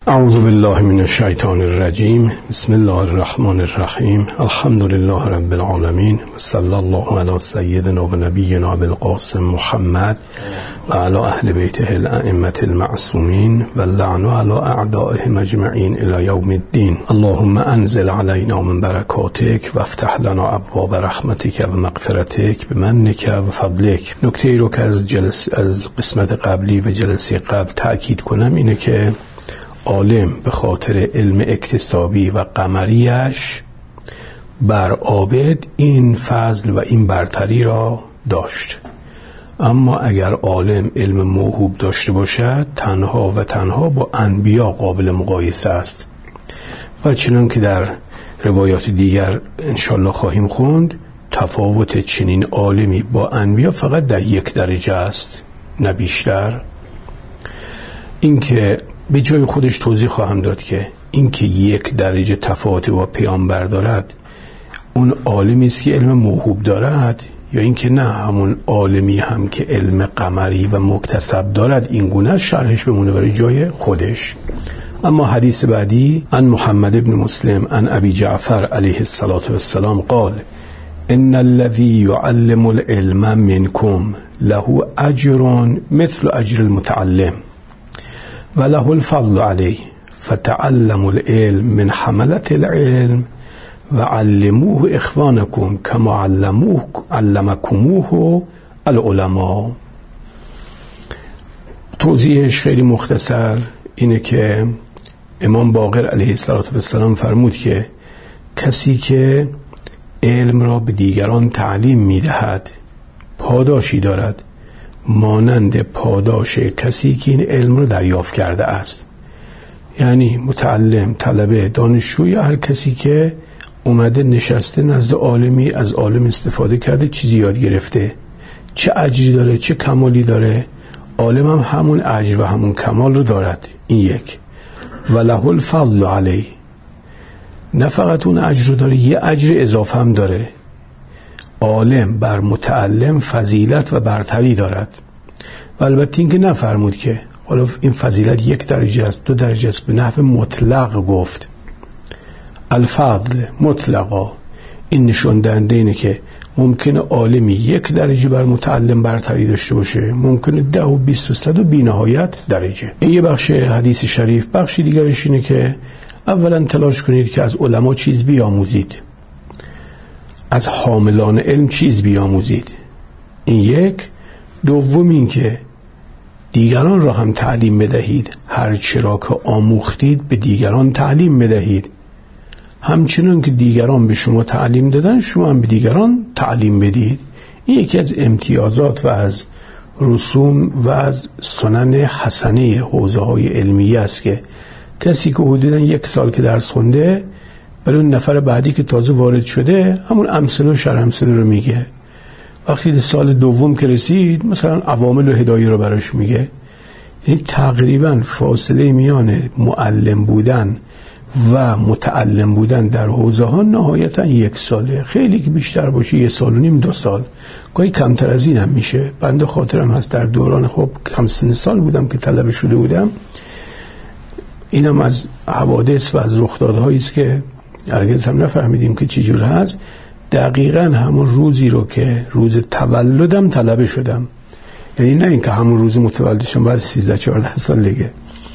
اعوذ بالله من الشیطان الرجیم. بسم الله الرحمن الرحیم. الحمد لله رب العالمین و صلی الله علی سیدنا و نبینا بالقاسم محمد و علی اهل بیته الائمه المعصومین و اللعن علی اعدائهم اجمعین الی یوم الدین. اللهم انزل علینا من برکاتک و افتح لنا ابواب رحمتک و مغفرتک بمنک و فضلک. نکته ای رو که از قسمت قبلی و جلسه قبل تأکید کنم اینه که عالم به خاطر علم اکتسابی و قمریش بر عابد این فضل و این برتری را داشت، اما اگر عالم علم موهوب داشته باشد تنها و تنها با انبیا قابل مقایسه است و چنان که در روایات دیگر انشالله خواهیم خوند تفاوت چنین عالمی با انبیا فقط در یک درجه است نه بیشتر. این که به جای خودش توضیح خواهم داد که این که یک درجه تفاوت با پیامبر دارد اون عالمی است که علم موهوب دارد یا این که نه همون عالمی هم که علم قمری و مکتسب دارد این گونه شرحش بمونه برای جای خودش. اما حدیث بعدی عن محمد بن مسلم عن ابی جعفر علیه السلام قال ان الذي يعلم العلم منكم له اجر مثل اجر المتعلم و له الفضل علیه فتعلموا العلم من حملة العلم و علموه اخوانکم کما علمکموه العلماء. توضیحش خیلی مختصر اینه که امام باقر علیه السلام فرمود که کسی که علم را به دیگران تعلیم میدهد پاداشی دارد مانند پاداش کسی که این علم رو دریافت کرده است. یعنی متعلم، طلبه، دانشجوی، هر کسی که اومده نشسته نزد عالمی از عالم استفاده کرده چیزی یاد گرفته چه اجری داره چه کمالی داره عالم هم همون اجر و همون کمال رو دارد. این یک. و له الفضل علیه، نه فقط اون اجر رو داره یه اجر اضافه هم داره. عالم بر متعلم فضیلت و برتری دارد و البته این که نفرمود که حالا این فضیلت یک درجه است دو درجه است، به نحو مطلق گفت الفضل مطلقا. این نشون دهنده اینه که ممکنه عالمی یک درجه بر متعلم برتری داشته باشه، ممکنه 10 و 20 و 100 و بی نهایت درجه. این یه بخش حدیث شریف. بخشی دیگرش اینه که اولا تلاش کنید که از علما چیز بیاموزید، از حاملان علم چیز بیاموزید. این یک. دوم این که دیگران را هم تعلیم بدهید، هر چرا که آموختید به دیگران تعلیم بدهید، همچنان که دیگران به شما تعلیم دادن شما هم به دیگران تعلیم بدید. این یکی از امتیازات و از رسوم و از سنن حسنه حوزه های علمیه است که کسی که حدوداً 1 سال که درس خونده برای اون نفر بعدی که تازه وارد شده همون امثله و شرمثله رو میگه. وقتی سال دوم که رسید مثلا عوامل و هدایه رو براش میگه. یعنی تقریبا فاصله میان معلم بودن و متعلم بودن در حوزه ها نهایتا 1 ساله، خیلی که بیشتر باشه 1.5 سال 2 سال، گاهی کمتر از این هم میشه. بنده خاطرم هست در دوران خب کم سن سال بودم که طلبه شده بودم، اینم از حوادث و از رخدادهایی است که هرگز هم نفهمیدیم که چی جور هست. دقیقاً همون روزی رو که روز تولدم طلبه شدم، یعنی نه اینکه همون روز متولد شدم بعد 13-14 سال دیگه.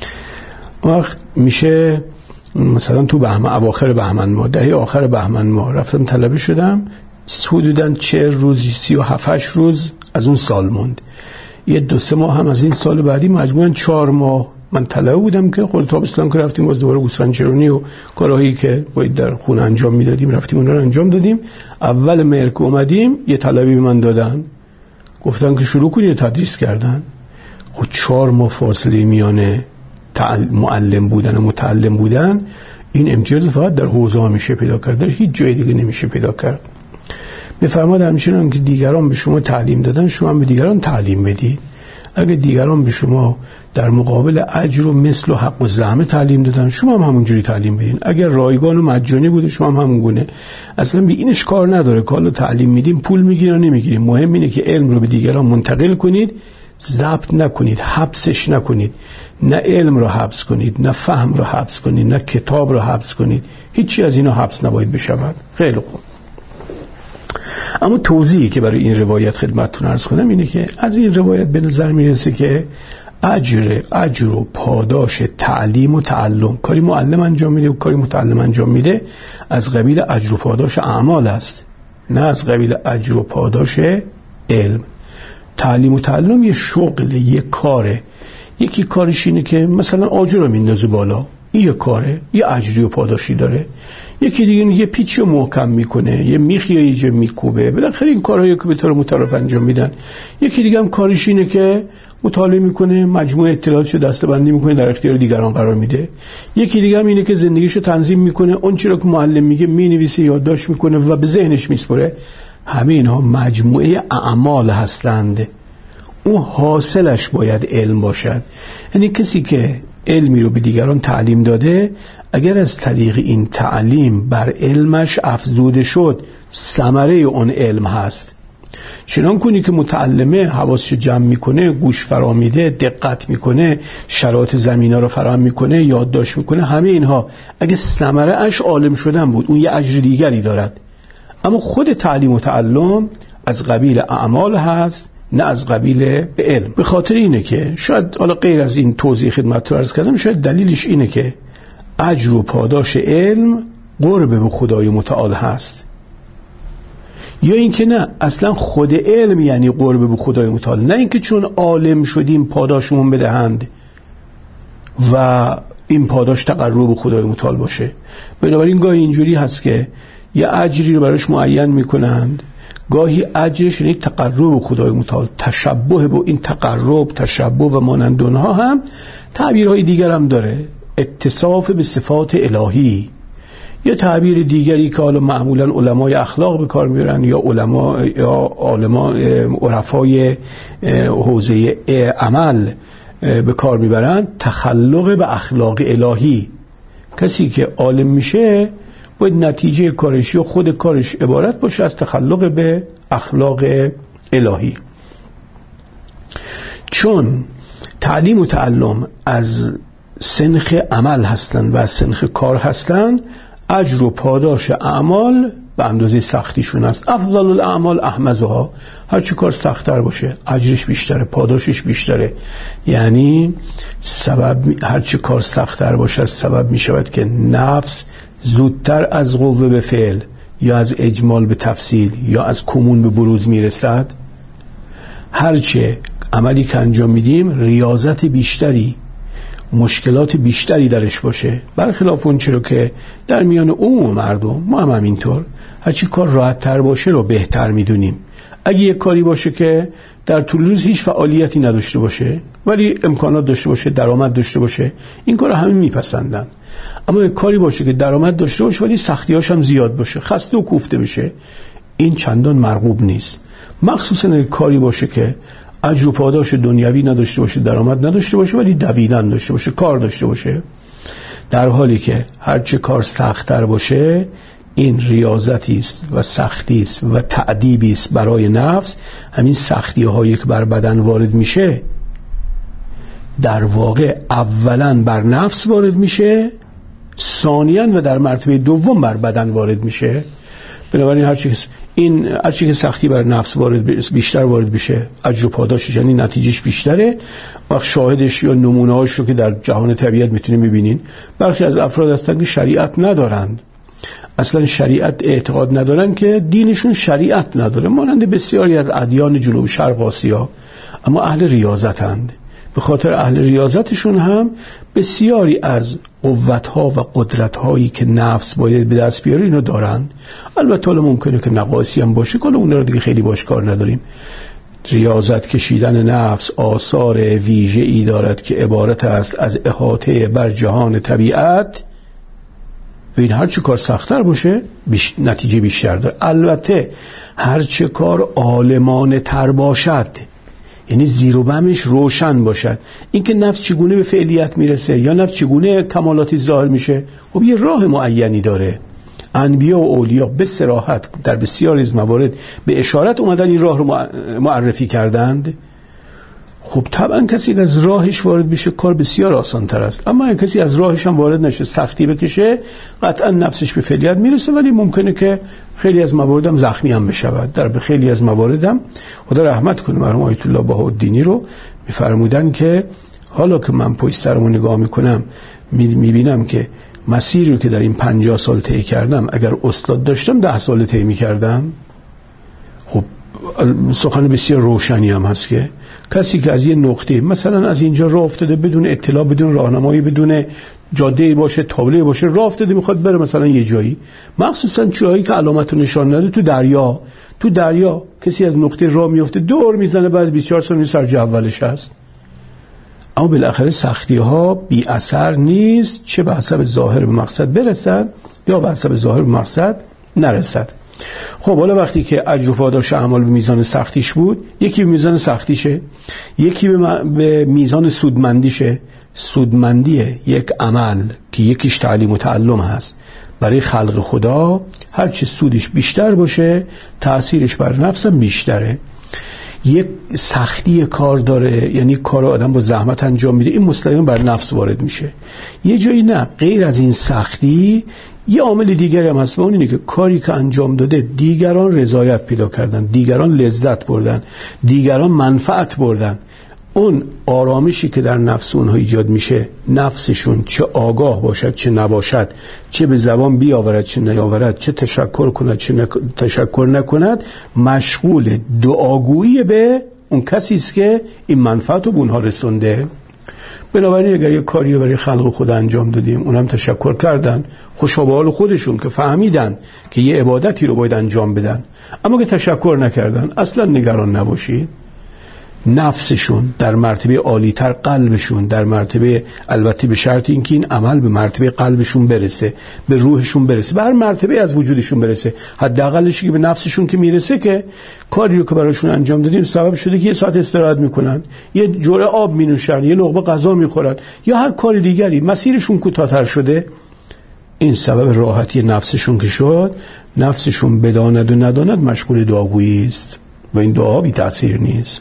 وقت میشه مثلا تو بهمن، اواخر بهمن ماه، دهه آخر بهمن ماه رفتم طلبه شدم. حدوداً 40 روز 37 روز از اون سال موند. یه 2-3 ماه هم از این سال بعدی مجموعاً 4 ماه من طلبه بودم که خود تابستان که رفتیم باز دوباره گوسفندچرونی و کارهایی که باید در خونه انجام میدادیم رفتیم اون رو انجام دادیم. اول مهر که اومدیم یه طلبی به من دادن، گفتن که شروع کنید تدریس کردن. خب 4 ماه فاصله میانه معلم بودن و متعلم بودن، این امتیاز فقط در حوزه ها میشه پیدا کرد، در هیچ جای دیگه نمیشه پیدا کرد. میفرماد همچنان که دیگران به شما تعلیم دادن شما هم به دیگران تعلیم بدید. اگه دیگران به شما در مقابل اجر و مثل و حق و زحمه تعلیم دادن شما هم همونجوری تعلیم بدین. اگر رایگان و مجانی بوده شما هم همون گونه. اصلا به اینش کار نداره که حالا تعلیم میدیم پول میگیرن نمیگیریم، مهم اینه که علم رو به دیگران منتقل کنید ضبط نکنید، حبسش نکنید، نه علم رو حبس کنید، نه فهم رو حبس کنید، نه کتاب رو حبس کنید. هیچی از اینا حبس نباید بشود. خیلی خوب. اما توضیحی که برای این روایت خدمتتون عرض کنم اینه که از این روایت به نظر میرسه که اجر و پاداش تعلیم و تعلم، کاری معلم انجام میده و کاری متعلم انجام میده، از قبیل اجر و پاداش اعمال است، نه از قبیل اجر و پاداش علم. تعلیم و تعلم یه شغل، یه کاره. یکی کارش اینه که مثلا آجر رو میندازه بالا، این یه کاره، یه اجری و پاداشی داره. یکی دیگه یه پیچ رو محکم میکنه، یه میخی یه جا میکوبه. بالاخره این کارهایی که به طور متعارف انجام میدن. یکی دیگه هم کارش اینه که مطالعه میکنه، مجموعه اطلاعاتشو دسته‌بندی میکنه، در اختیار دیگران قرار میده. یکی دیگه هم اینه که زندگیشو تنظیم میکنه، اون چیزی که معلم میگه مینویسه، یادداشت میکنه و به ذهنش میسپره. همه اینها مجموعه اعمال هستند. اون حاصلش باید علم باشد. یعنی کسی که علمی رو به دیگران تعلیم داده، اگر از طریق این تعلیم بر علمش افزوده شد، ثمره اون علم هست. چنان کنی که متعلمه حواسش جمع میکنه، گوش فرا میده، دقت میکنه، شرایط زمینا رو فراهم میکنه، یادداشت میکنه، همه اینها اگه ثمره اش عالم شدن بود، اون یه اجر دیگری دارد. اما خود تعلیم و تعلم از قبیل اعمال هست، نه از قبیل به علم. به خاطر اینه که شاید حالا غیر از این توضیح خدمت رو عرض کردم، شاید دلیلش اینه که اجر و پاداش علم قرب به خدای متعال هست، یا اینکه نه اصلا خود علم یعنی قرب به خدای متعال، نه اینکه چون عالم شدیم پاداشمون بدهند و این پاداش تقرب به خدای متعال باشه. بنابراین گاهی اینجوری هست که یه اجری رو براش معین میکنند، گاهی اجرش یعنی تقرب به خدای متعال، تشبه به این تقرب، تشبه و مانند اونها هم تعبیرهای دیگر هم داره. اتصاف به صفات الهی، یا تعبیر دیگری که حالا معمولا علمای اخلاق به کار میبرن، یا علما یا عرفای حوزه عمل به کار میبرن، تخلق به اخلاق الهی. کسی که عالم میشه باید نتیجه کارش یا خود کارش عبارت باشه از تخلق به اخلاق الهی. چون تعلیم و تعلم از سنخ عمل هستند و از سنخ کار هستند، اجر و پاداش اعمال به اندازه سختیشون است. افضل الاعمال احمزها، هر چه کار سخت‌تر باشه اجرش بیشتره، پاداشش بیشتره. یعنی هر چه کار سخت‌تر باشه سبب می شود که نفس زودتر از قوه به فعل یا از اجمال به تفصیل یا از کمون به بروز می رسد. هرچه عملی که انجام میدیم ریاضت بیشتری، مشکلات بیشتری درش باشه، برخلاف اون چیزی که در میان عموم مردم ما هم همینطور، هرچی کار راحت تر باشه رو بهتر میدونیم. اگه یک کاری باشه که در طول روز هیچ فعالیتی نداشته باشه ولی امکانات داشته باشه، درآمد داشته باشه، این کار همه میپسندن. اما یک کاری باشه که درآمد داشته باشه ولی سختیاش هم زیاد باشه، خسته و کوفته بشه، این چندان مرغوب نیست. مخصوصا یک کاری باشه که اجر و پاداش دنیوی نداشته باشه، درآمد نداشته باشه ولی دویدن داشته باشه، کار داشته باشه. در حالی که هر چه کار سخت‌تر باشه این ریاضتی است و سختی است و تأدیبی است برای نفس. همین سختی‌هایی که بر بدن وارد میشه در واقع اولا بر نفس وارد میشه، ثانیاً و در مرتبه دوم بر بدن وارد میشه. بنابراین هر چی که سختی بر نفس بیشتر وارد بشه، اجر و پاداشش یعنی نتیجهش بیشتره. وقت شاهدش یا نمونه‌هاش رو که در جهان طبیعت میتونیم ببینین، برخی از افراد هستند که شریعت ندارند، اصلا شریعت اعتقاد ندارن که دینشون شریعت نداره، مانند بسیاری از ادیان جنوب شرق آسیا، اما اهل ریاضتند. به خاطر اهل ریاضتشون هم بسیاری از قوت‌ها و قدرت‌هایی که نفس باید به دست بیاره اینو دارن. البته حالا ممکنه که نقاصی هم باشه که اون رو دیگه خیلی باش کار نداریم. ریاضت کشیدن نفس آثار ویژه‌ای دارد که عبارت است از احاطه بر جهان طبیعت. ببین هر چه کار سخت‌تر باشه نتیجه بیشتر داره. البته هر چه کار عالمانه تر باشد، یعنی زیر و بمش روشن باشد، اینکه نفس چگونه به فعلیت میرسه یا نفس چگونه کمالاتی ظاهر میشه، خب یه راه معینی داره. انبیا و اولیا به صراحت در بسیاری از موارد به اشارت اومدن این راه رو معرفی کردند. خب طبعا کسی که از راهش وارد بشه کار بسیار آسان تر است، اما اگه کسی از راهش هم وارد نشه، سختی بکشه، قطعا نفسش به فعلیت میرسه، ولی ممکنه که خیلی از موارد هم زخمی هم بشود. در خیلی از موارد هم خدا رحمت کنه مرحوم آیت الله بهاءالدینی رو میفرمودن که حالا که من پشت سرمو نگاه میکنم میبینم که مسیری رو که در این 50 سال طی کردم اگر استاد داشتم 10 سال طی میکردم. خب سخن بسیار روشنی هم هست که کسی که از یه نقطه مثلا از اینجا راه افتاده بدون اطلاع، بدون راهنمایی، بدون جاده باشه، تابلو باشه، راه افتاده میخواد بره مثلا یه جایی، مخصوصا جایی که علامت و نشان نداره، تو دریا کسی از نقطه راه میفته دور میزنه، بعد 24 سال سر جا اولش هست. اما بالاخره سختی ها بی اثر نیست، چه به حسب ظاهر به مقصد برسد یا به حسب ظاهر به مقصد نرسد. خب حالا وقتی که اجر و پاداش اعمال به میزان سختیش بود، یکی به میزان سختیشه، یکی به میزان سودمندیشه. سودمندی یک عمل که یکیش تعلیم و تعلم هست برای خلق خدا، هرچه سودش بیشتر باشه تأثیرش بر نفسم بیشتره. یک سختی کار داره، یعنی کار آدم با زحمت انجام میده، این مستقیما بر نفس وارد میشه. یه جایی نه، غیر از این سختی یه عامل دیگری هم هست و اون اینه که کاری که انجام داده دیگران رضایت پیدا کردن، دیگران لذت بردن، دیگران منفعت بردن. اون آرامشی که در نفس اونها ایجاد میشه، نفسشون چه آگاه باشد چه نباشد، چه به زبان بیاورد چه نیاورد، چه تشکر کند چه تشکر نکند، مشغول دعاگویی به اون کسی است که این منفعت رو به اونها رسونده. بنابراین اگر یک کاری برای خلق خدا انجام دادیم، اونم تشکر کردن، خوشا به حال خودشون که فهمیدن که یه عبادتی رو باید انجام بدن، اما که تشکر نکردن، اصلا نگران نباشید. نفسشون در مرتبه عالی‌تر، قلبشون در مرتبه، البته به شرط اینکه این عمل به مرتبه قلبشون برسه، به روحشون برسه، به هر مرتبه از وجودشون برسه. حداقلش که به نفسشون که میرسه که کاری رو که براشون انجام دادیم سبب شده که یه ساعت استراحت میکنن، یه جرعه آب مینوشن، یه لقمه غذا میخورن یا هر کاری دیگری، مسیرشون کوتاه‌تر شده. این سبب راحتی نفسشون که شد، نفسشون بداند و نداند مشغول دعاگویی است و این دعا بی تأثیر نیست.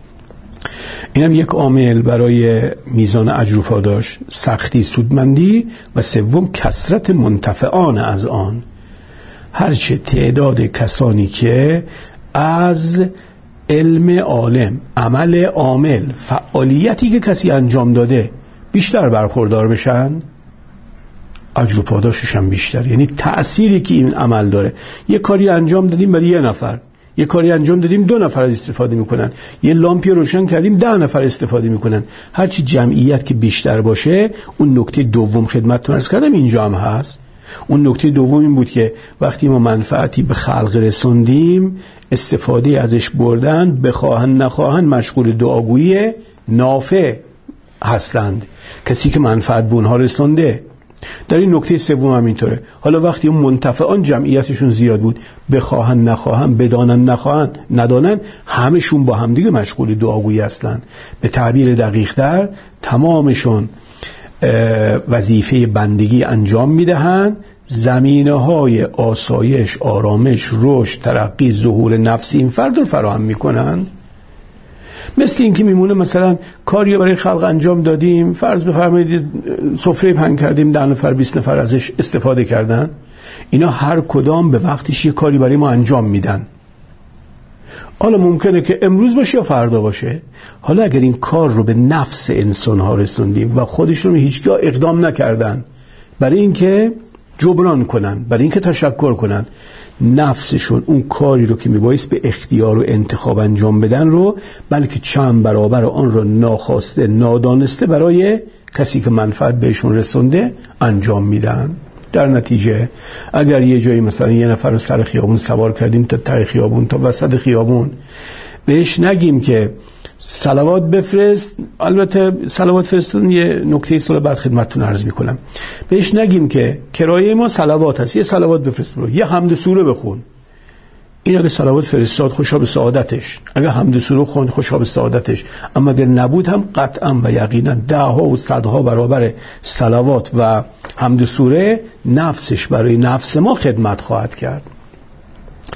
اینم یک عامل برای میزان اجر و پاداش، سختی، سودمندی، و سوم کثرت منتفعان از آن. هرچه تعداد کسانی که از علم عالم، عمل عامل، فعالیتی که کسی انجام داده بیشتر برخوردار بشن، اجر و پاداشش هم بیشتر. یعنی تأثیری که این عمل داره، یه کاری انجام دادیم برای یه نفر، یه کاری انجام دادیم 2 نفر از استفاده میکنن، یه لامپی روشن کردیم 10 نفر استفاده میکنن. هرچی جمعیت که بیشتر باشه، اون نکته دوم خدمتتون عرض کردم اینجا هم هست. اون نکته دوم این بود که وقتی ما منفعتی به خلق رسوندیم، استفاده ازش بردن، بخواهن نخواهن مشغول دعاگویی نافع هستند، کسی که منفعت به اونها رسونده. در این نکته سوم هم اینطوره. حالا وقتی اون منتفعان جمعیتشون زیاد بود، بخواهن نخواهن، بدانن نخواهن، ندانن، همشون با همدیگه مشغول دعاگویی هستن. به تعبیر دقیق‌تر تمامشون وظیفه بندگی انجام میدهن، زمینه‌های آسایش، آرامش، رشد، ترقی، ظهور نفسی این فرد رو فراهم میکنن. مثل این که میمونه مثلا کاری برای خلق انجام دادیم، فرض بفرمایید سفره پهن کردیم، 10 نفر 20 نفر ازش استفاده کردن، اینا هر کدام به وقتش یه کاری برای ما انجام میدن. حالا ممکنه که امروز باشه یا فردا باشه. حالا اگر این کار رو به نفس انسان ها رسوندیم و خودشون هیچگاه اقدام نکردن برای اینکه جبران کنن، برای اینکه تشکر کنن، نفسشون اون کاری رو که میبایست به اختیار و انتخاب انجام بدن رو، بلکه چند برابر آن رو ناخواسته، نادانسته برای کسی که منفعت بهشون رسونده انجام میدن. در نتیجه اگر یه جایی مثلا یه نفر رو سر خیابون سوار کردیم تا ته خیابون، تا وسط خیابون، بهش نگیم که صلوات بفرست. البته صلوات فرستن یه نکته سال بعد خدمتتون عرض میکنم. بهش نگیم که کرایه ما صلوات هست، یه صلوات بفرست برو، یه حمد سوره بخون. این اگه صلوات فرستاد خوشا به سعادتش، اگه حمد سوره خوند خوشا به سعادتش، اما اگر نبود هم قطعا و یقینا 10 و 100 برابر صلوات و حمد سوره نفسش برای نفس ما خدمت خواهد کرد.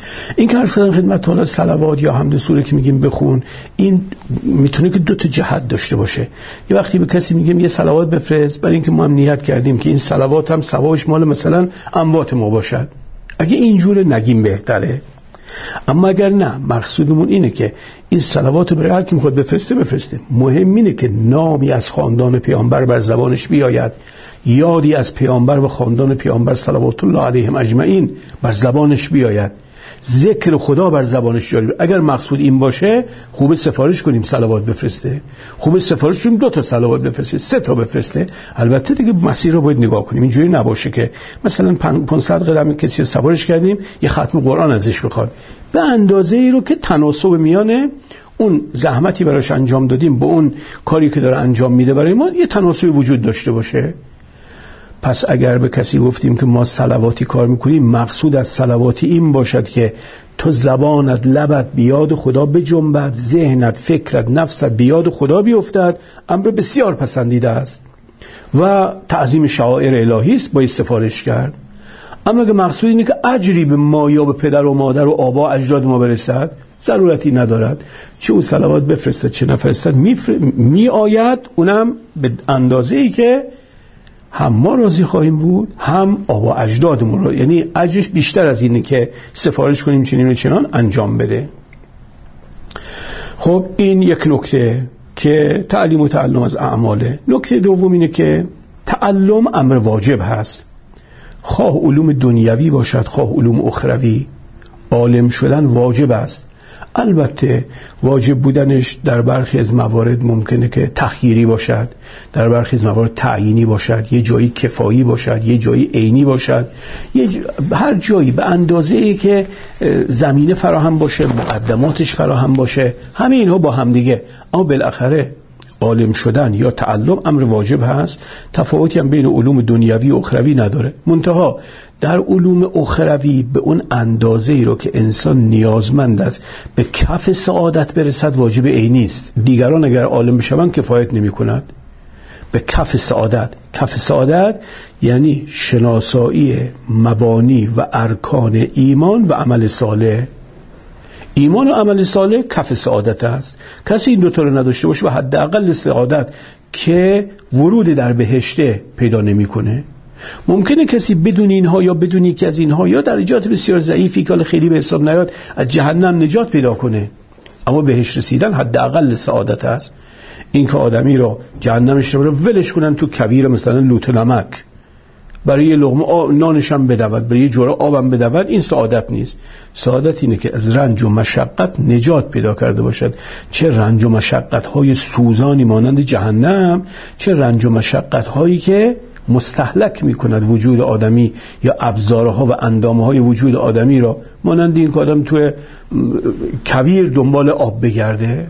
این که عرض کردم خدمت حالا صلوات یا حمد سوره که میگیم بخون، این میتونه که دو تا جهت داشته باشه. یه وقتی به کسی میگیم یه صلوات بفرست، برای اینکه ما هم نیت کردیم که این صلوات هم ثوابش مال مثلا اموات ما باشد، اگه اینجوره نگیم بهتره. اما اگر نه، مقصودمون اینه که این صلوات برای هر کی میخواد بفرسته. مهم اینه که نامی از خاندان پیامبر بر زبانش بیاید، یادی از پیامبر و خاندان پیامبر صلوات الله علیهم اجمعین بر زبانش بیاید، ذکر خدا بر زبانش جاری. اگر مقصود این باشه، خوبه سفارش کنیم صلوات بفرسته، خوبه سفارش کنیم 2 تا صلوات بفرسته، 3 تا بفرسته. البته دیگه مسیر رو باید نگاه کنیم، اینجوری نباشه که مثلا 500 قدم کسی رو سفارش کردیم یه ختم قرآن ازش بخواد. به اندازه ای رو که تناسب میانه اون زحمتی براش انجام دادیم با اون کاری که داره انجام میده برای ما یه تناسبی وجود داشته باشه. پس اگر به کسی گفتیم که ما صلواتی کار میکنیم، مقصود از صلواتی این باشد که تو زبانت، لبت بیاد خدا بجنبد، ذهنت، فکرت، نفست بیاد خدا بیفتد، امر بسیار پسندیده است و تعظیم شعائر الهی است، باید سفارش کرد. اما اگه مقصود اینه که اجری به ما یا به پدر و مادر و آبا اجداد ما برسد، ضرورتی ندارد چه اون صلوات بفرستد چه نفرستد، می آید، اونم به اندازه‌ای که هم ما راضی خواهیم بود، هم آبا اجدادمون رو، یعنی اجرش بیشتر از اینه که سفارش کنیم چنین و چنان انجام بده. خب این یک نکته که تعلیم و تعلم از اعماله. نکته دوم اینه که تعلم امر واجب هست، خواه علوم دنیوی باشد خواه علوم اخروی، عالم شدن واجب است. البته واجب بودنش در برخی از موارد ممکنه که تخییری باشد، در برخی از موارد تعیینی باشد، یه جایی کفایی باشد، یه جایی عینی باشد، هر جایی به اندازه‌ای که زمینه فراهم باشه، مقدماتش فراهم باشه، همه اینها با هم دیگه. اما بالاخره عالم شدن یا تعلم امر واجب هست. تفاوتی هم بین علوم دنیوی و اخروی نداره. منتها در علوم اخروی به اون اندازه‌ای رو که انسان نیازمند است به کف سعادت برسد واجب عینی است. دیگران اگر عالم بشوند کفایت نمی‌کند. به کف سعادت، کف سعادت یعنی شناسایی مبانی و ارکان ایمان و عمل صالح. ایمان و عمل صالح کف سعادت است. کسی این دوتا رو نداشته باشه و حداقل سعادت که ورود در بهشت پیدا نمی‌کنه. ممکنه کسی بدون اینها یا بدون یکی از اینها یا درجات بسیار ضعیفی که خیلی به حساب نیاد از جهنم نجات پیدا کنه، اما بهشت رسیدن حداقل سعادت است. این که آدمی رو جهنمش رو ولش کنن تو کویر مثلا لوت و نمک، برای یه لقمه نانش هم بدود، برای یه جوره آبم بدود، این سعادت نیست. سعادت اینه که از رنج و مشقت نجات پیدا کرده باشد، چه رنج و مشقت های سوزانی مانند جهنم، چه رنج و مشقت هایی که مستهلک میکند وجود آدمی یا ابزارها و اندامهای وجود آدمی را، مانند این که آدم توی کویر دنبال آب بگرده.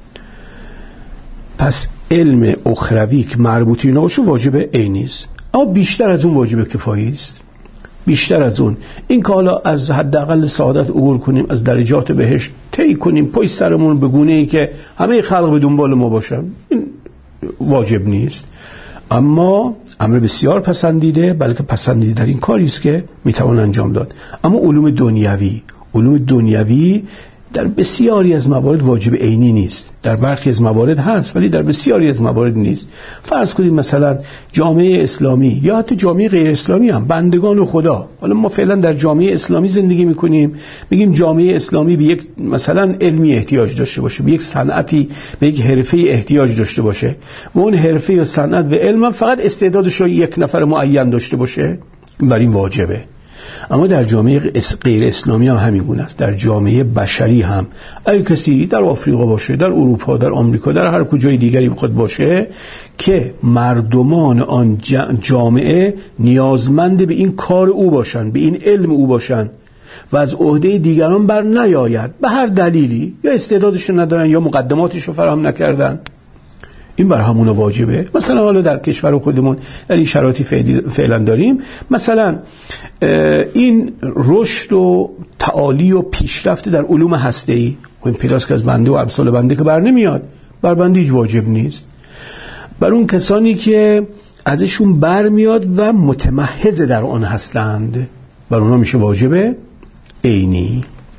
پس علم اخروی که مربوطی نباشه واجب عینی است، اما بیشتر از اون واجب کفایی است. بیشتر از اون این که حالا از حداقل سعادت عبور کنیم، از درجات بهشت طی کنیم پشت سرمون به گونه‌ای که همه خلق به دنبال ما باشن، این واجب نیست. اما امر بسیار پسندیده، بلکه پسندیده در این کاری است که میتوان انجام داد. اما علوم دنیوی در بسیاری از موارد واجب عینی نیست. در برخی از موارد هست ولی در بسیاری از موارد نیست. فرض کنید مثلا جامعه اسلامی یا حتی جامعه غیر اسلامی هم، بندگان خدا، حالا ما فعلا در جامعه اسلامی زندگی میکنیم، میگیم جامعه اسلامی به یک مثلا علمی احتیاج داشته باشه، به یک صنعتی، به یک حرفه احتیاج داشته باشه و اون حرفه یا صنعت و علم فقط استعدادش رو یک نفر معین داشته باشه، بر این واجبه. اما در جامعه غیر اسلامی هم همین گونه است. در جامعه بشری هم اگه کسی در آفریقا باشه، در اروپا، در آمریکا، در هر کجای دیگری بخواد باشه که مردمان آن جامعه نیازمند به این کار او باشن، به این علم او باشن و از عهده دیگران بر نیاید به هر دلیلی، یا استعدادش ندارن یا مقدماتش رو فراهم نکردن، این بر همون واجبه. مثلا حالا در کشور خودمون در این شرایطی فعلا داریم، مثلا این رشد و تعالی و پیشرفت در علوم هسته‌ای، این پیداست که از بنده و امثال بنده که بر نمیاد، بر بنده هیچ واجب نیست. بر اون کسانی که ازشون بر میاد و متمحض در آن هستند، بر اونها میشه واجب عینی.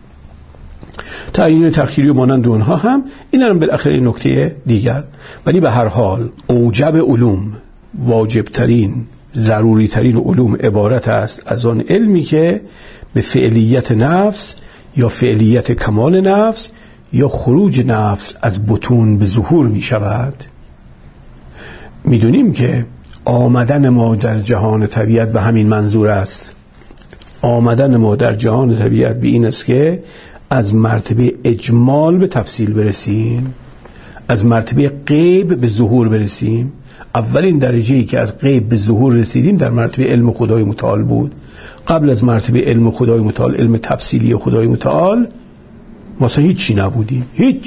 تعیین تخییری و مانند اونها هم این هم بالاخره نکته دیگر. ولی به هر حال اوجب علوم، واجبترین، ضروری ترین علوم عبارت است از آن علمی که به فعلیت نفس یا فعلیت کمال نفس یا خروج نفس از بطون به ظهور می شود. می دونیم که آمدن ما در جهان طبیعت به همین منظور است. آمدن ما در جهان طبیعت به این است که از مرتبه اجمال به تفصیل برسیم، از مرتبه غیب به ظهور برسیم. اولین درجه‌ای که از غیب به ظهور رسیدیم در مرتبه علم خدای متعال بود. قبل از مرتبه علم خدای متعال، علم تفصیلی خدای متعال، مثلا هیچی نبودیم،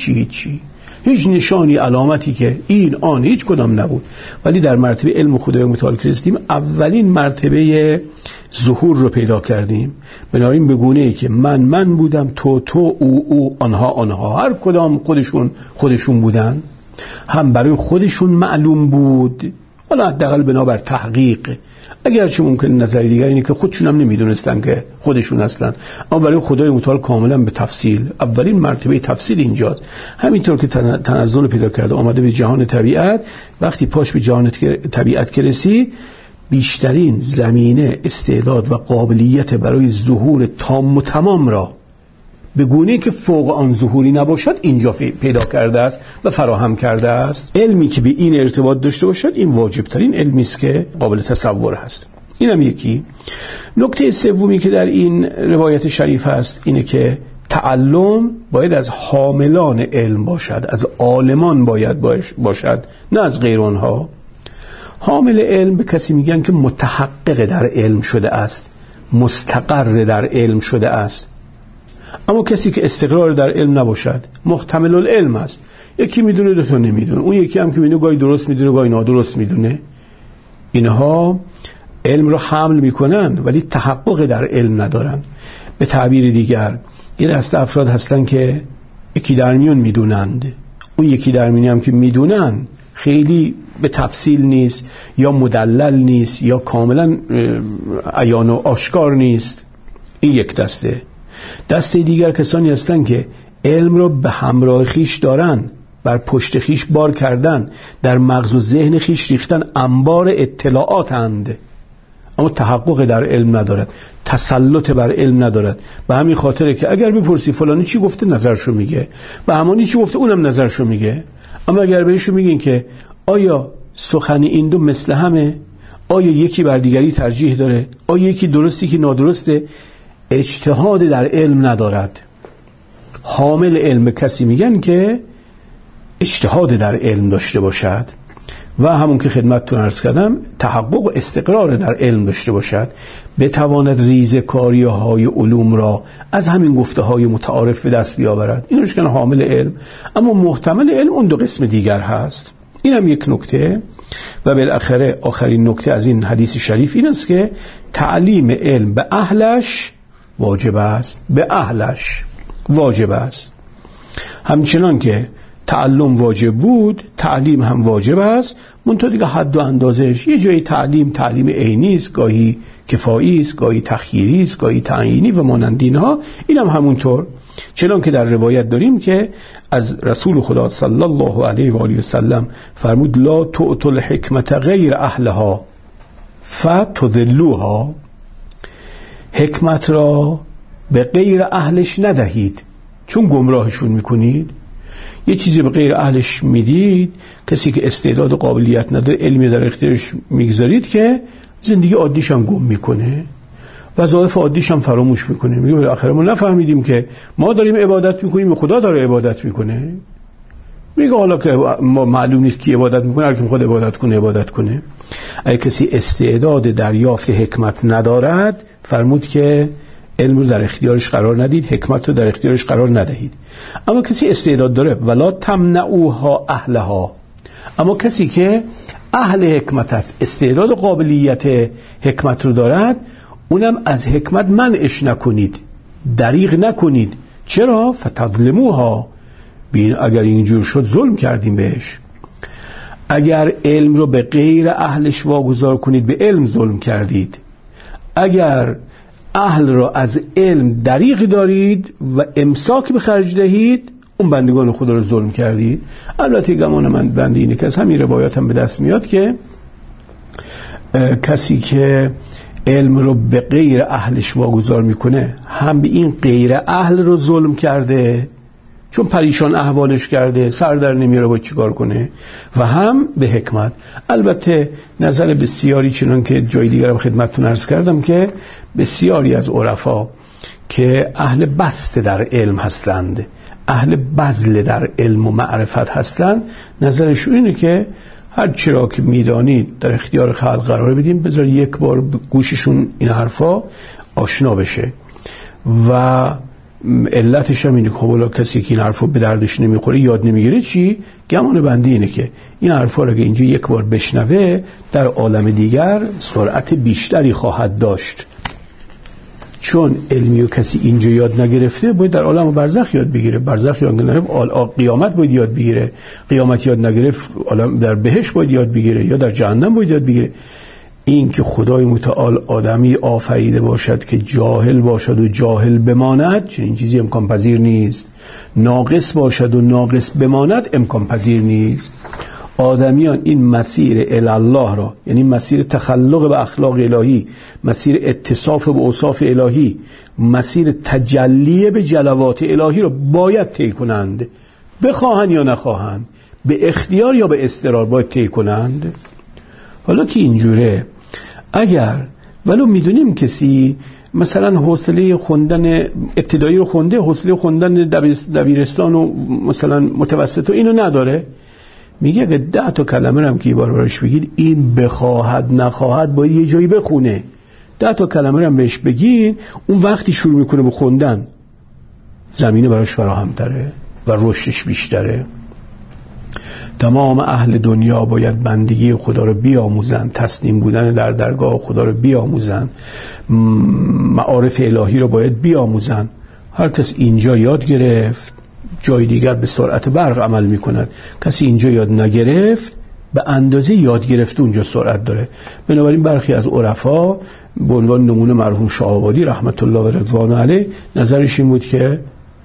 هیچ نشانی علامتی که این آن هیچ کدام نبود. ولی در مرتبه علم خدای متعال که رسیدیم اولین مرتبه ظهور رو پیدا کردیم. بنابراین به گونه‌ای که من بودم، تو او آنها هر کدام خودشون بودن، هم برای خودشون معلوم بود، حالا حداقل بنابر تحقیق، اگرچه ممکن نظری دیگر اینه که خودشون هم نمیدونستن که خودشون هستن، اما برای خدای متعال کاملا به تفصیل. اولین مرتبه تفصیل اینجاست. همینطور که تنزل پیدا کرده آمده به جهان طبیعت، وقتی پاش به جهان طبیعت که رسید، بیشترین زمینه استعداد و قابلیت برای ظهور تام و تمام را به گونه‌ای که فوق آن ظهوری نباشد اینجا پیدا کرده است و فراهم کرده است. علمی که به این ارتباط داشته باشد این واجب ترین علمی است که قابل تصور هست. اینم یکی. نکته سومی که در این روایت شریف هست اینه که تعلم باید از حاملان علم باشد، از عالمان باید باشد، نه از غیر آنها. حامل علم به کسی میگن که متحقق در علم شده است، مستقر در علم شده است. اما کسی که استقرار در علم نباشد محتمل العلم است. یکی میدونه دو تا نمیدونه، اون یکی هم که میدونه گاهی درست میدونه گاهی نادرست میدونه. اینها علم رو حمل میکنن ولی تحقق در علم ندارن. به تعبیر دیگر یه دسته افراد هستن که یکی در میون میدونند، اون یکی در میون هم که میدونن خیلی به تفصیل نیست یا مدلل نیست یا کاملا عیان و آشکار نیست. این یک دسته دیگر کسانی هستند که علم را به همراه خیش دارن، بر پشت خیش بار کردن، در مغز و ذهن خیش ریختن، انبار اطلاعاتند، اما تحقق در علم ندارد، تسلط بر علم ندارد. به همین خاطره که اگر بپرسی فلانی چی گفته نظرشو میگه، به همانی چی گفته اونم نظرشو میگه. اما اگر بهشون میگین که آیا سخن این دو مثل همه، آیا یکی بر دیگری ترجیح داره، آیا یکی درستی که نادرسته، اجتهاد در علم ندارد. حامل علم کسی میگن که اجتهاد در علم داشته باشد و همون که خدمتتون عرض کردم تحقق و استقرار در علم داشته باشد، بتواند ریزکاری‌های علوم را از همین گفته‌های متعارف به دست بیاورد. اینو میگن حامل علم. اما محتمل علم اون دو قسم دیگر هست. این هم یک نکته. و بالاخره آخرین نکته از این حدیث شریف این است که تعلیم علم به اهلش واجب است، به اهلش واجب است. همچنان که تعلم واجب بود، تعلیم هم واجب است، منتها دیگه حد و اندازش. یه جایی تعلیم عینی است، گاهی کفایی است، گاهی تخییری است، گاهی تعیینی و مانند اینها. اینم همونطور. چنان که در روایت داریم که از رسول خدا صلی الله علیه و آله و سلم فرمود لا تؤتوا الحکمت غیر اهلها فتذلوها، حکمت را به غیر اهلش ندهید چون گمراهشون میکنید. یه چیزی به غیر اهلش میدید، کسی که استعداد و قابلیت نداره، علمی در اختیارش میگذارید که زندگی عادیش هم گم میکنه، وظایف عادیش هم فراموش میکنه. میگه بالاخره ما نفهمیدیم که ما داریم عبادت میکنیم و خدا داره عبادت میکنه. میگه حالا که ما معلوم نیست کی عبادت میکنه، هر کی خود عبادت کنه. اگه کسی استعداد دریافت حکمت ندارد، فرمود که علم رو در اختیارش قرار ندید، حکمت رو در اختیارش قرار ندهید. اما کسی استعداد داره، ولا تمنعوها اهلها، اما کسی که اهل حکمت است، استعداد و قابلیت حکمت رو دارد، اونم از حکمت منعش نکنید، دریغ نکنید. چرا؟ فتظلموها، بین اگر اینجور شد ظلم کردیم بهش. اگر علم رو به غیر اهلش واگذار کنید، به علم ظلم کردید. اگر اهل را از علم دریغ دارید و امساک به خرج دهید، اون بندگان خدا رو ظلم کردید. البته گمان من بنده اینه که از همین روایات هم به دست میاد که کسی که علم رو به غیر اهلش واگذار میکنه هم به این غیر اهل رو ظلم کرده، چون پریشان احوالش کرده، سر در نمیاره باید چیکار کنه، و هم به حکمت. البته نظر بسیاری، چنان که جای دیگرم خدمتتون عرض کردم، که بسیاری از عرفا که اهل بسط در علم هستند، اهل بذل در علم و معرفت هستند، نظرشون اینه که هر چرا که میدانید در اختیار خلق قرار بدیم، بذار یک بار گوششون این حرفا آشنا بشه. و علتش هم اینه که خب کسی که این حرفا به دردش نمیخوره یاد نمیگیره چی؟ گمان بنده اینه که این حرفا رو اگه اینجا یک بار بشنوه، در عالم دیگر سرعت بیشتری خواهد داشت، چون علمی و کسی اینجا یاد نگرفته باید در عالم برزخ یاد بگیره، برزخ یاد نگرفت قیامت باید یاد بگیره، قیامت یاد نگرفت عالم در بهشت باید یاد بگیره یا در جهنم باید یاد بگیره. این که خدای متعال آدمی آفریده باشد که جاهل باشد و جاهل بماند، چنین چیزی امکان پذیر نیست. ناقص باشد و ناقص بماند امکان پذیر نیست. آدمیان این مسیر الله را، یعنی مسیر تخلق به اخلاق الهی، مسیر اتصاف به اوصاف الهی، مسیر تجلی به جلوات الهی را باید طی کنند، بخواهند یا نخواهند، به اختیار یا به اضطرار باید طی کنند. حالا که اینجوره، اگر ولو میدونیم کسی مثلا حوصله خوندن ابتدایی رو خونده، حوصله خوندن دبیرستان و مثلا متوسط و اینو نداره، میگه اگه 10 تا کلمه هم که یه بار براش بگید، این بخواهد نخواهد باید یه جایی بخونه. 10 تا کلمه هم بهش بگید، اون وقتی شروع میکنه به خوندن زمینه براش فراهم تره و رشدش بیشتره. تمام اهل دنیا باید بندگی خدا رو بیاموزن، تسلیم بودن در درگاه خدا رو بیاموزن، معارف الهی رو باید بیاموزن. هر کس اینجا یاد گرفت، جای دیگر به سرعت برق عمل میکند. کسی اینجا یاد نگرفت، به اندازه یاد گرفته اونجا سرعت داره. بنابراین برخی از عرفا به عنوان نمونه مرحوم شاه‌آبادی رحمت الله و رضوان علیه، نظرش این بود که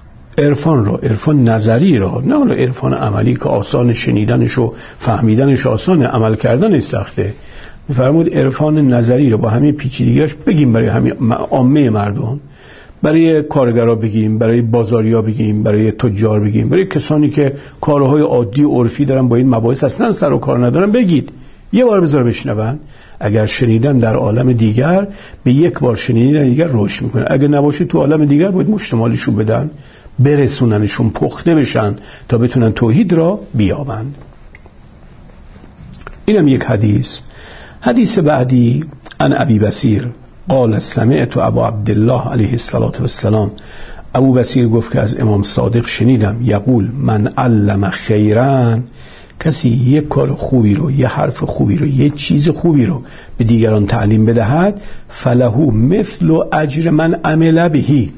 عرفان نظری را، نه حالا عرفان عملی که آسان شنیدنش و فهمیدنش آسانه، عمل کردنش سخته، می‌فرمود عرفان نظری را با همه پیچیدگی‌اش بگیم برای همه عامه مردم، برای کارگرها بگیم، برای بازاریا بگیم، برای تجار بگیم، برای کسانی که کارهای عادی و عرفی دارن با این مباحث اصلا سر و کار ندارن بگید. یه بار بذار بشنون. اگر شنیدن در عالم دیگر، به یک بار شنیدن دیگر رشد میکنه. اگر نباشه تو عالم دیگر باید مشتمالشون بدن، برسوننشون، پخته بشن تا بتونن توحید را بیابند. اینم یک حدیث. حدیث بعدی عن ابی بصیر قال سمعت ابا عبدالله علیه السلام، ابو بصیر گفت که از امام صادق شنیدم، یقول من علم خیرا، کسی یک کار خوبی رو، یه حرف خوبی رو، یه چیز خوبی رو به دیگران تعلیم بدهد، فلهو مثل اجر من عمل بهی.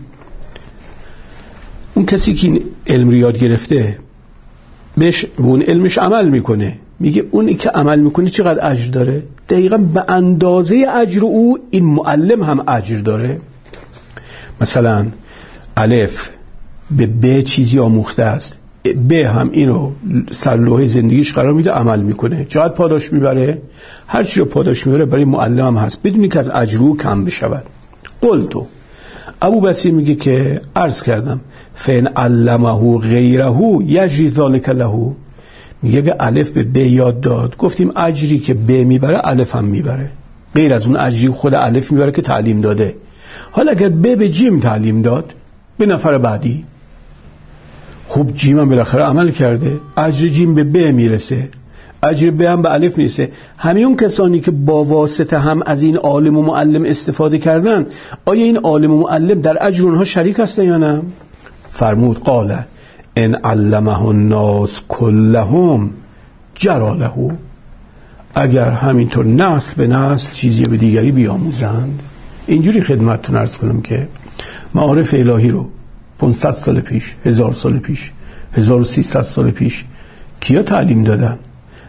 اون کسی که این علم رو یاد گرفته، بهش به اون علمش عمل میکنه، میگه اونی که عمل میکنه چقدر اجر داره؟ دقیقا به اندازه اجر او این معلم هم اجر داره. مثلا الف به ب چیزی آموخته است، ب هم اینو سر لوح زندگیش قرار میده، عمل میکنه، چقدر پاداش میبره؟ هر چی رو پاداش میبره برای معلم هم هست، بدونی که از اجر او کم بشود. قلتو، ابو بصیر میگه که عرض کردم، فین علمه غیره یجری ذلک له، میگه که الف به ب یاد داد، گفتیم اجری که ب میبره الف هم میبره، غیر از اون اجری خود الف میبره که تعلیم داده. حالا اگر ب به جیم تعلیم داد به نفر بعدی، خب جیم هم بالاخره عمل کرده، اجر جیم به ب میرسه، اجر ب هم به الف میرسه. همه اون کسانی که با واسطه هم از این عالم و معلم استفاده کردن، آیا این عالم و معلم در اجر اونها شریک هستن یا نه؟ فرمود قال ان علمه الناس كلهم جرى له، اگر همینطور نسل به نسل چیزی به دیگری بیاموزند. اینجوری خدمتتون عرض کنم که معارف الهی رو 500 سال پیش، 1000 سال پیش، 1300 سال پیش کیا تعلیم دادن؟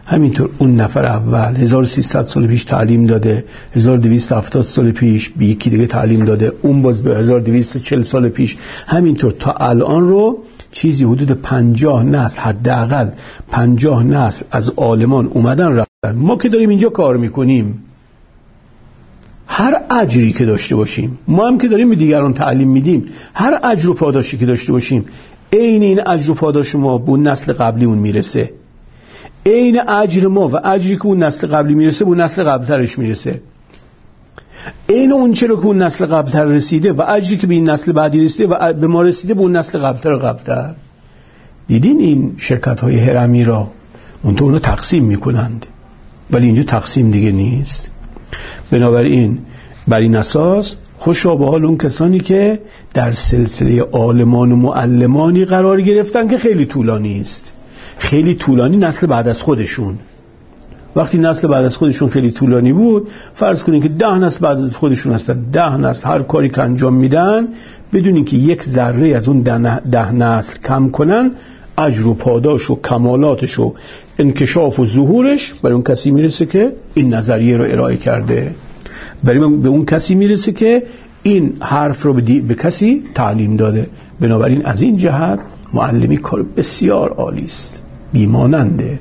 همینطور اون نفر اول 1300 سال پیش تعلیم داده، 1270 سال پیش به یکی دیگه تعلیم داده، اون باز به 1240 سال پیش، همینطور تا الان رو چیزی حدود 50 نسل، حداقل 50 نسل از عالمان اومدن رفتن. ما که داریم اینجا کار میکنیم، هر اجری که داشته باشیم، ما هم که داریم به دیگران تعلیم میدیم، هر اجر و پاداشی که داشته باشیم، عین این اجر و پاداش ما به اون نسل قبلیمون میرسه. عین اجر ما و اجری که اون نسل قبلی میرسه به اون نسل قبلترش میرسه. عین اون چرا که اون نسل قبلتر رسیده و اجری که به این نسل بعدی رسیده و به ما رسیده به اون نسل قبلتر. دیدین این شرکت های هرمی را اونطور اونو تقسیم میکنند، ولی اینجا تقسیم دیگه نیست. بنابراین بر این اساس خوشا به حال اون کسانی که در سلسله عالمان و معلمانی قرار گرفتن که خیلی طولانی است، خیلی طولانی نسل بعد از خودشون. وقتی نسل بعد از خودشون خیلی طولانی بود، فرض کنین که 10 نسل بعد از خودشون هستن، 10 نسل هر کاری که انجام میدن بدونین که یک ذره از اون 10 نسل کم کنن، اجر و پاداش و کمالاتش و انکشاف و ظهورش برای اون کسی میرسه که این نظریه رو ارائه کرده، به اون کسی میرسه که این حرف رو به کسی تعلیم داده. بنابراین از این جهت معلمی کار بسیار عالی است، بیماننده.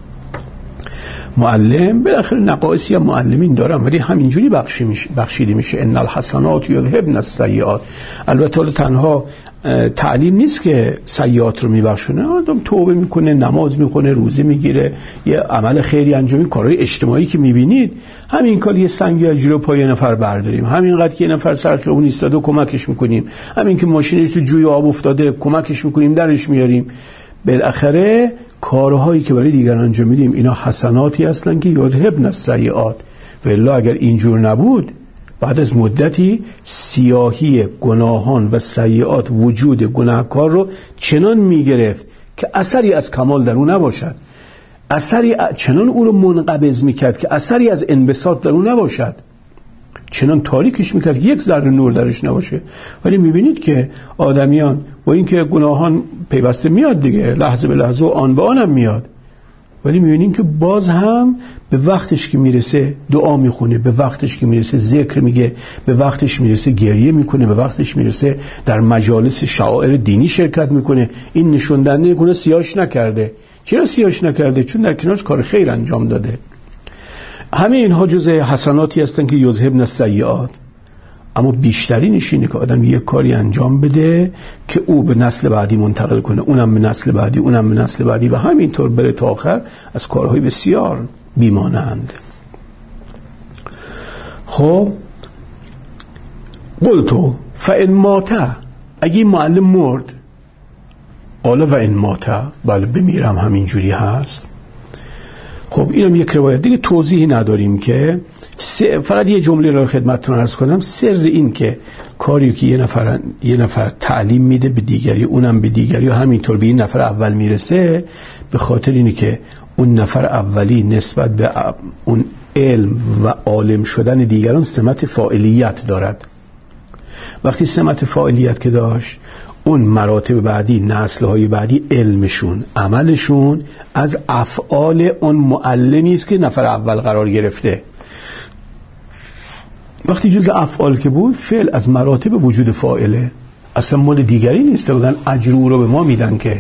معلم بالاخره نقایصی هم معلمین دارن، ولی همینجوری بخشیده میشه. ان الحسنات یذهبن السیئات. البته تنها تعلیم نیست که سیئات رو میبخشونه، آدم توبه میکنه، نماز میخونه، روزه میگیره، یه عمل خیری انجام میده. کارهای اجتماعی که میبینید، همین کار یه سنگی از جلو پای نفر برداریم، همینقدر که یه نفر سر خیابون ایستاده کمکش میکنیم، همین که ماشینش تو جوی آب افتاده کمکش میکنیم، درش میاریم. بالاخره کارهایی که برای دیگران انجام میدیم اینا حسناتی هستن که یذهبن السیئات. و الا اگر اینجور نبود، بعد از مدتی سیاهی گناهان و سیئات وجود گناهکار رو چنان میگرفت که اثری از کمال در اون نباشد، اثری چنان او رو منقبض میکرد که اثری از انبساط در اون نباشد، چنان تاریکش میکرد که یک ذره نور درش نباشه. ولی میبینید که آدمیان با اینکه گناهان پیوسته میاد دیگه، لحظه به لحظه و آن به آن هم میاد، ولی میبینید که باز هم به وقتش که میرسه دعا میخونه، به وقتش که میرسه ذکر میگه، به وقتش میرسه گریه میکنه، به وقتش میرسه در مجالس شعائر دینی شرکت میکنه. این نشون دهنده گناه سیاهش نکرده. چرا سیاهش نکرده؟ چون در کنارش کار خیر انجام داده. همه اینها جزء حسناتی هستن که یذهبن السیئات. اما بیشترینش اینه که آدم یک کاری انجام بده که او به نسل بعدی منتقل کنه، اونم به نسل بعدی، اونم به نسل بعدی و همینطور بره تا آخر، از کارهای بسیار بیمانند. خب قلتو فان مات، اگه معلم مرد، قال و ان مات، بله بمیرم، همینجوری هست. خب اینم یک روایت دیگه، توضیحی نداریم که فقط یه جمله رو خدمتتون عرض کنم. سر این که کاری که یه نفر تعلیم میده به دیگری، اونم به دیگری و همینطور به این نفر اول میرسه، به خاطر اینه که اون نفر اولی نسبت به اون علم و عالم شدن دیگران سمت فاعلیت دارد. وقتی سمت فاعلیت که داشت، اون مراتب بعدی، نسل‌های بعدی، علمشون، عملشون از افعال اون معلمی است که نفر اول قرار گرفته. وقتی جز افعال که بود، فعل از مراتب وجود فاعله، اصلا مال دیگری نیست، بودن اجر رو به ما میدن که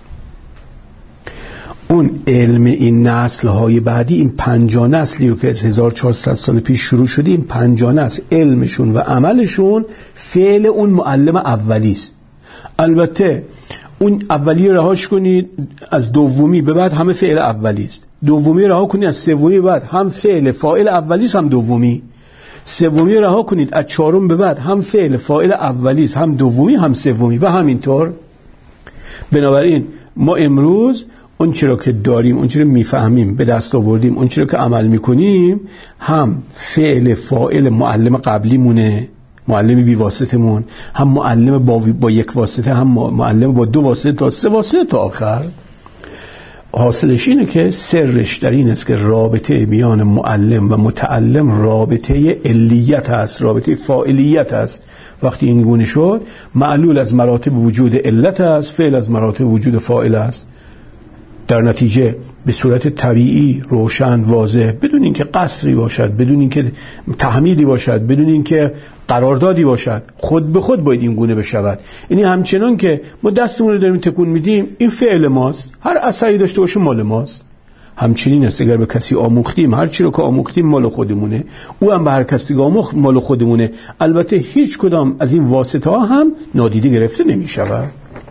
اون علم این نسل‌های بعدی، این 50 نسلی رو که از 1400 سال پیش شروع شده، این 50 نسل علمشون و عملشون فعل اون معلم اولی است. البته اون اولی رهاش کنید، از دومی به بعد همه فعل اولی است. دومی رها کنید، از سومی به بعد هم فعل فاعل اولی است هم دومی. سومی رها کنید، از چهارم به بعد هم فعل فاعل اولی است هم دومی هم سومی و همینطور. بنابراین ما امروز اون چرا که داریم، اون چرا میفهمیم، به دست آوردیم، اون چرا که عمل میکنیم، هم فعل فاعل معلم قبلی مونه، معلم بی واسطه مون، هم معلم با یک واسطه، هم معلم با 2 واسطه تا 3 واسطه تا آخر. حاصلش اینه که سرش در این است که رابطه میان معلم و متعلم رابطه علیت هست، رابطه فاعلیت هست. وقتی این گونه شد، معلول از مراتب وجود علت هست، فعل از مراتب وجود فاعل است. در نتیجه به صورت طبیعی، روشن، واضح، بدون اینکه قصری باشد، بدون اینکه تحمیلی باشد، بدون اینکه قراردادی باشد، خود به خود باید این گونه بشود. یعنی همچنان که ما دستمون رو داریم تکون میدیم، این فعل ماست، هر اثری داشته باشه مال ماست. همچنین است اگر به کسی آموختیم، هر چی رو که آموختیم مال خودمونه، او هم به هر کسی که آموخت مال خودمونه. البته هیچ کدام از این واسطه ها هم نادیده گرفته نمی شود.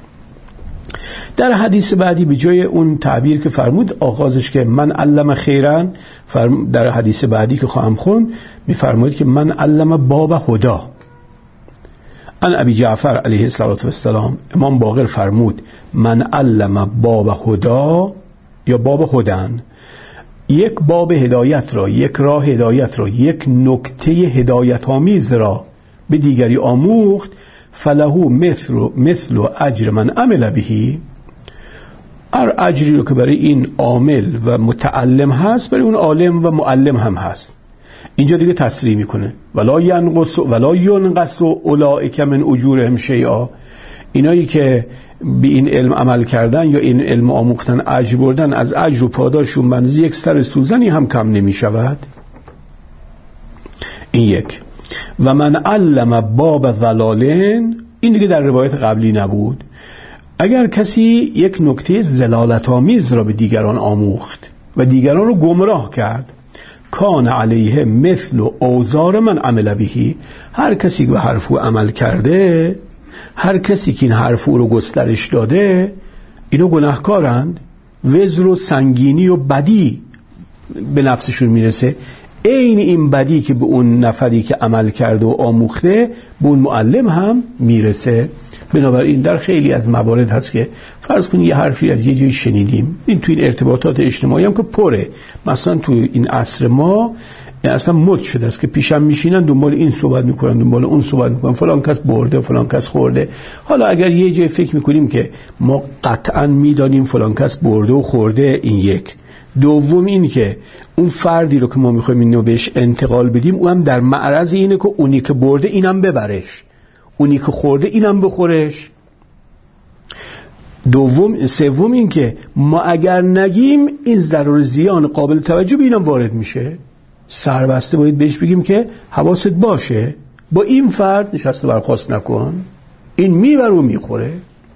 در حدیث بعدی به جای اون تعبیر که فرمود آغازش که من علم خیرن، در حدیث بعدی که خواهم خوند می‌فرماید که من علم باب هدا. ان ابی جعفر علیه السلام امام باقر فرمود من علم باب هدا یا باب هدن، یک باب هدایت را، یک راه هدایت را، یک نکته هدایت آمیز را به دیگری آموخت، فله مثل اجر من عمل بهی، هر اجری رو که برای این عامل و متعلم هست برای اون عالم و معلم هم هست. اینجا دیگه تصریح میکنه ولا ینقص اولئک من اجورهم شیئا، اینایی که به این علم عمل کردن یا این علم آموختن اجر بردن، از اجر و پاداششون بنزی یک سر سوزنی هم کم نمی شود. این یک. و من علم باب ضلالن، این دیگه در روایت قبلی نبود. اگر کسی یک نکته ضلالت‌آمیز را به دیگران آموخت و دیگران رو گمراه کرد، کان علیه مثل اوزار من عمل بهی، هر کسی که به حرف او عمل کرده، هر کسی که این حرف او رو گسترش داده، اینو گناهکارند، وزر و سنگینی و بدی به نفسشون میرسه. عین این بدی که به اون نفری که عمل کرده و آموخته به اون معلم هم میرسه. بنابراین در خیلی از موارد هست که فرض کنید یه حرفی از یه جایی شنیدیم، این تو این ارتباطات اجتماعی هم که پره، مثلا تو این عصر ما اصلا مد شده است که پیشم میشینن دنبال این صحبت میکنن، دنبال اون صحبت میکنن، فلان کس برده، فلان کس خورده. حالا اگر یه جای فکر میکنیم که ما قطعا میدانیم فلان کس برده و خورده، این یک. دوم این که اون فردی رو که ما میخوایم اینو بهش انتقال بدیم، او هم در معرض اینه که اونی که برده اینم ببرش، اونی که خورده اینم بخورش. سوم این که ما اگر نگیم این ضرر زیان قابل توجه به اینم وارد میشه، سربسته باید بهش بگیم که حواست باشه با این فرد نشست و برخاست نکن، این میبره و میخوره.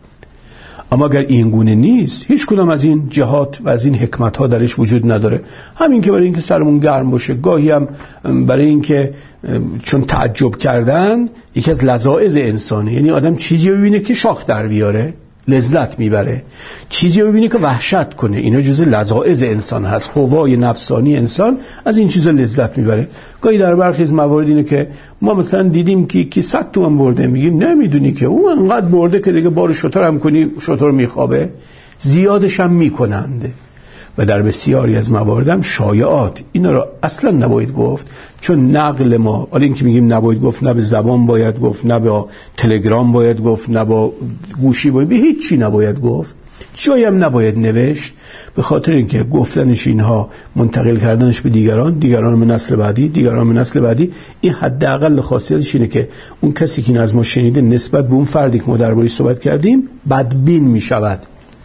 اما اگر این گونه نیست، هیچ کدام از این جهات و از این حکمت ها درش وجود نداره. همین که برای اینکه سرمون گرم باشه، گاهی هم برای اینکه چون تعجب کردن یکی از لذاذ انسانه، یعنی آدم چیزی رو ببینه که شاخ در بیاره لذت میبره، چیزی رو ببینه که وحشت کنه، اینا جزء لذاذ انسان هست، قوای نفسانی انسان از این چیزا لذت میبره. گاهی در برخی از موارد اینه که ما مثلا دیدیم که 100 تومن برده، میگیم نمیدونی که او انقدر برده که دیگه بار شتر هم کنی شتر میخوابه، زیادش هم میکنند. و در بسیاری از موارد هم شایعات، اینا رو اصلا نباید گفت، چون نقل ما، حالا این که میگیم نباید گفت، نه به زبان باید گفت، نه به تلگرام باید گفت، نه با گوشی باید، به هیچ چی نباید گفت، جایی هم نباید نوشت، به خاطر اینکه گفتنش اینها، منتقل کردنش به دیگران به نسل بعدی، این حداقل خاصیتش اینه که اون کسی که از ما شنیده نسبت به اون فردی که ما درباره‌اش صحبت کردیم بدبین میشود.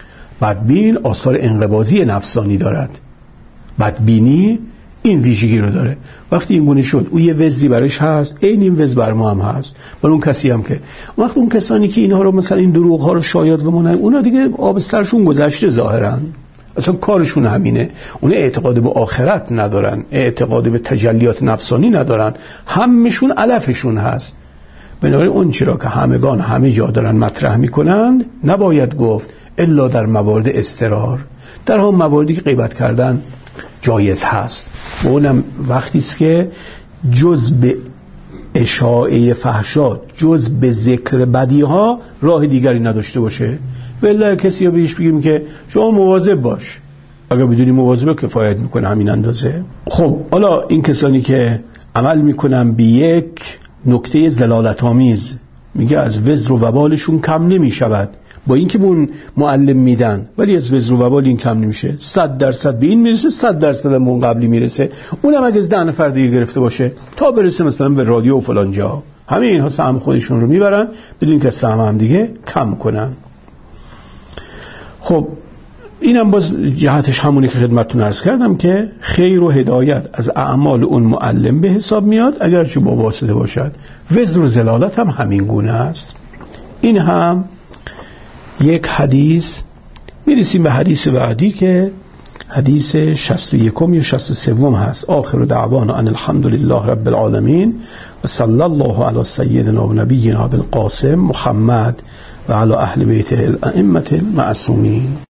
بدبین آثار انقباضی نفسانی دارد. بدبینی این ویژگی رو داره. وقتی این گونه شد، او یه وزری برش هست، این وز بر ما هم هست، بر اون کسی هم که وقت اون کسانی که اینها رو مثلا این دروغ ها رو شاید و منع، اونا دیگه آب سرشون گذشته ظاهرا، اصلا کارشون همینه، اونا اعتقاد به آخرت ندارن، اعتقاد به تجلیات نفسانی ندارن، همشون علفشون هست. بنابراین اون چرا که همگان همه جا دارن مطرح میکنند نباید گفت الا در موارد اضطرار، در هم مواردی که غیبت کردن جایز هست، و اونم وقتی است که جز به اشاعه فحشات، جز به ذکر بدیها راه دیگری نداشته باشه. والله کسی رو بهش بگیم که شما مواظب باش، اگر بدونی مواظب کفایت میکنه همین اندازه. خب حالا این کسانی که عمل میکنن به یک نکته ضلالت‌آمیز، میگه از وزر و وبالشون کم نمیشود، با اینکه به اون معلم میدن ولی از وزر و وبال این کم نمیشه، 100% به این میرسه، 100% به اون قبلی میرسه، اونم اگه از 10 نفر دیگه گرفته باشه تا برسه مثلا به رادیو و فلان جا، همه اینها سهم خودشون رو میبرن بدون که سهم هم دیگه کم کنن. خب اینم باز جهتش همونی که خدمتتون عرض کردم که خیر و هدایت از اعمال اون معلم به حساب میاد اگرچه با واسطه باشد. وزر و زلالت هم همین گونه است. این هم یک حدیث. میرسیم به حدیث بعدی که حدیث 61 یا 63 هست. آخر دعوانا ان الحمد لله رب العالمین و صلی الله علی سیدنا و نبینا بالقاسم محمد و علی اهل بیته الائمه المعصومین.